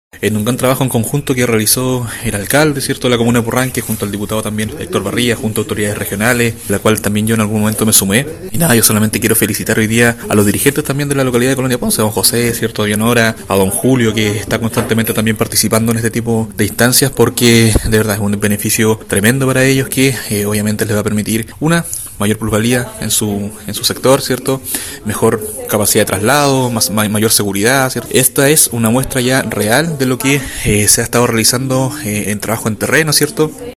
En un gran trabajo en conjunto que realizó el alcalde, ¿cierto?, de la comuna de Purranque, junto al diputado también Héctor Barría, junto a autoridades regionales, la cual también yo en algún momento me sumé. Y nada, yo solamente quiero felicitar hoy día a los dirigentes también de la localidad de Colonia Ponce, a don José, ¿cierto?, a Dianora, a don Julio, que está constantemente también participando en este tipo de instancias, porque de verdad es un beneficio tremendo para ellos que obviamente les va a permitir una mayor plusvalía en su sector, ¿cierto? Mejor capacidad de traslado, mayor seguridad, ¿cierto? Esta es una muestra ya real de lo que se ha estado realizando en trabajo en terreno, ¿cierto?